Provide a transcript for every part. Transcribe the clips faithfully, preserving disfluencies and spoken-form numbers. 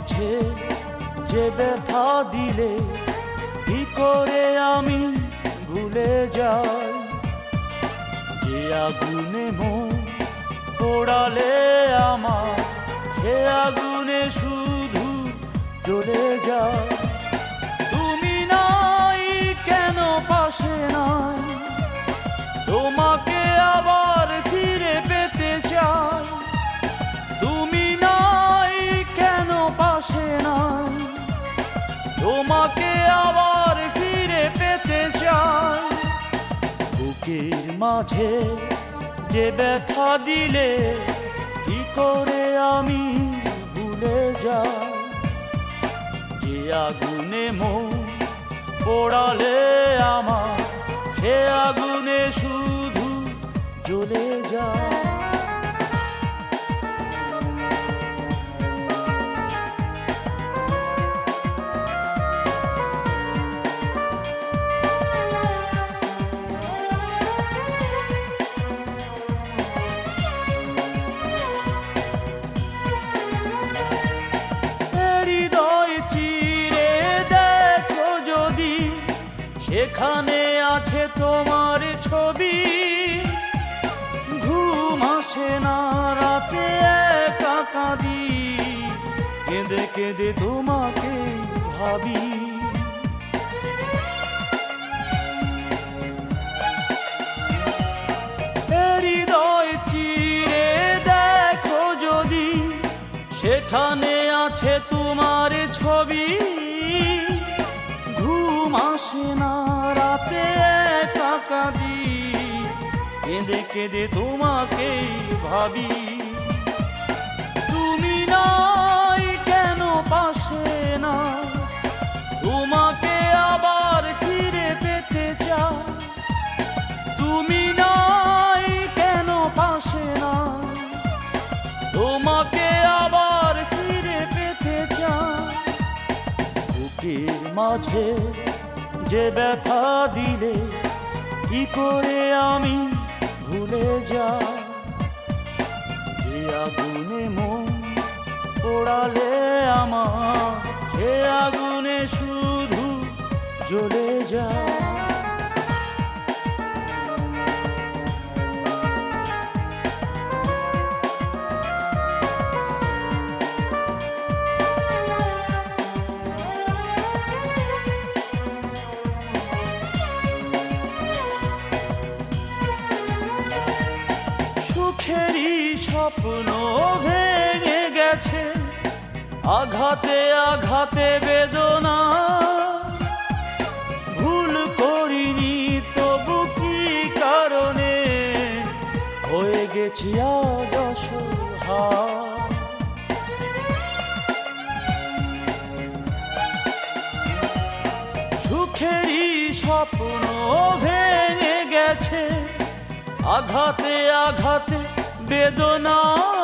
মাঝে যে ব্যথা দিলে কি করে আমি ভুলে যাই, যে আগুনে মন পোড়ালে আমার সে আগুনে শুধু জ্বলে যায়। তুমি নাই কেন পাশে নাই, তোমাকে আবার ফিরে পেতে চাই। তুমি নাই কেন পাশে নাই, তোমাকে আবার ফিরে পেতে চাই। বুকের মাঝে যে ব্যথা দিলে কি করে আমি ভুলে যাই, যে আগুনে মন পোড়ালে আমার সে আগুনে শুধু জ্বলে যায়। সেখানে আছে তোমার ছবি, ঘুম আসে না রাতে একা কাঁদি, কেঁদে কেঁদে তোমাকে ভাবি। হৃদয় চিরে দেখো যদি, সেখানে আছে তোমার ছবি, ঘুম আসে না রাতে একা কাঁদি, কেঁদে কেঁদে তোমাকেই ভাবি। তুমি নাই কেন পাশে না, তোমাকে আবার ফিরে পেতে চাই। তুমি নাই কেন পাশে না, তোমাকে আবার ফিরে পেতে চাই। বুকের মাঝে যে ব্যথা দিলে কি করে আমি ভুলে যাই, যে আগুনে মন পোড়ালে আমার সে আগুনে শুধু জ্বলে যায়। সুখেরই স্বপ্ন ভেঙে গেছে আঘাতে আঘাতে বেদনা, ভুল করিনি তবু কি কারণে হয়ে গেছি আজ অসহায়। সুখেরই স্বপ্ন ভেঙে গেছে আঘাতে আঘাতে বেদনা,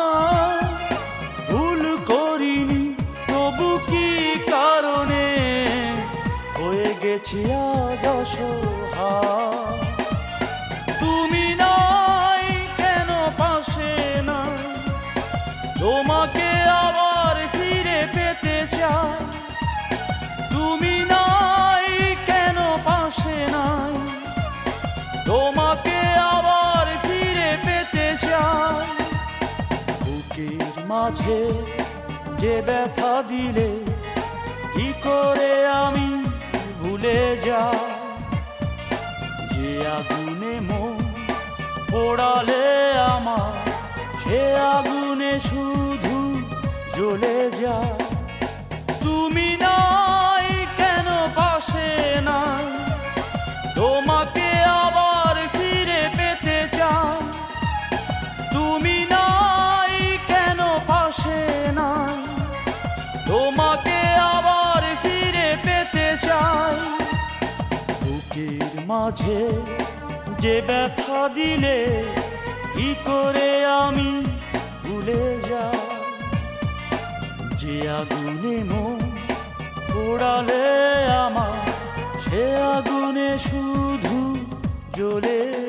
ভুল করিনি তবু কি কারণে হয়ে গেছি আজ অসহায়। তুমি নাই কেন পাশে না, তোমাকে আবার ফিরে পেতে চাই। তুমি নাই কেন পাশে নাই, তোমাকে আবার ফিরে পেতে চাই। বুকের মাঝে যে ব্যথা দিলে কি করে আমি ভুলে যাই, যে আগুনে মন পোড়ালে আমার সে আগুনে শুধু জ্বলে যায়। তুমি নাই কেন পাশে নাই, তোমাকে আবার ফিরে পেতে চাই। তুমি নাই কেন পাশে নাই, তোমাকে আবার ফিরে পেতে চাই। বুকের মাঝে যে ব্যথা দিলে কি করে আমি ভুলে যাই, যে আগুনে মন পোড়ালে আমার সে আগুনে শুধু জ্বলে